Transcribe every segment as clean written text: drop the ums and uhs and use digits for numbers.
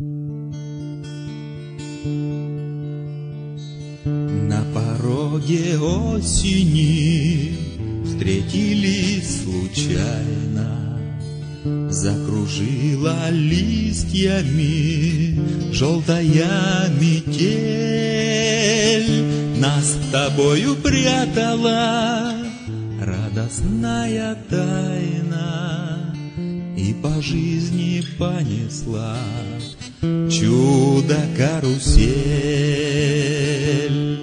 На пороге осени встретились случайно, закружила листьями желтая метель. Нас с тобою прятала радостная тайна, и по жизни понесла чудо-карусель.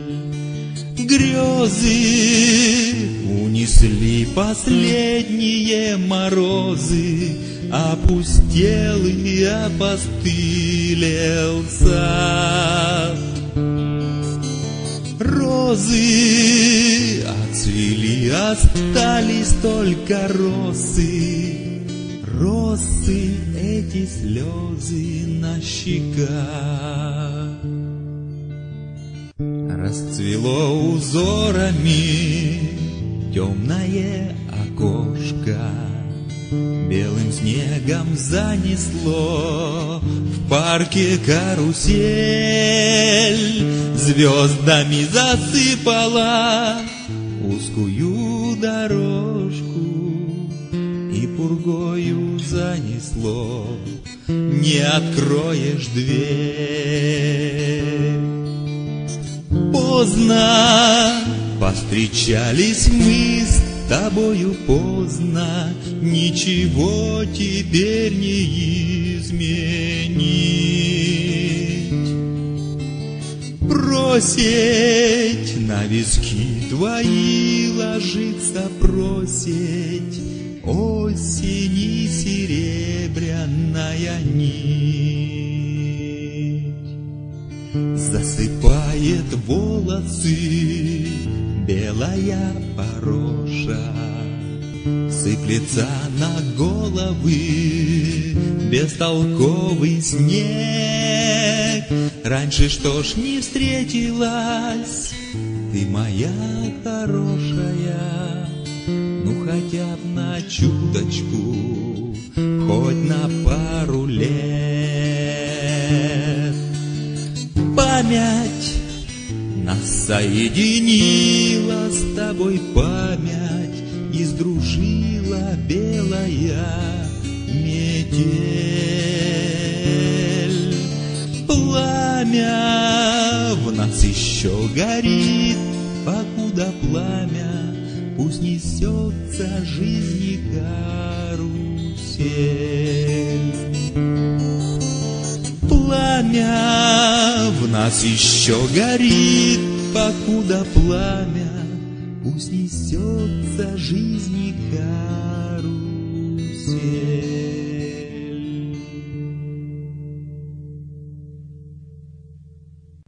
Грезы унесли последние морозы, опустел и опостылел сад. Розы отцвели, остались только росы, росы эти слезы на щеках. Расцвело узорами темное окошко, белым снегом занесло в парке карусель, звездами засыпала узкую дорожку и пургою занесло, не откроешь дверь. Поздно повстречались мы с тобою, поздно, ничего теперь не изменить. Просить на виски твои ложится, просить осени серебряная нить. Засыпает волосы белая пороша, сыплется на головы бестолковый снег. Раньше что ж не встретилась ты, моя хорошая, ну хотя б на чуточку, хоть на пару лет. Память нас соединила с тобой, память и сдружила белая метель. Пламя в нас еще горит, покуда пламя, пусть несется жизни карусель. Пламя в нас еще горит, покуда пламя, пусть несется жизни карусель.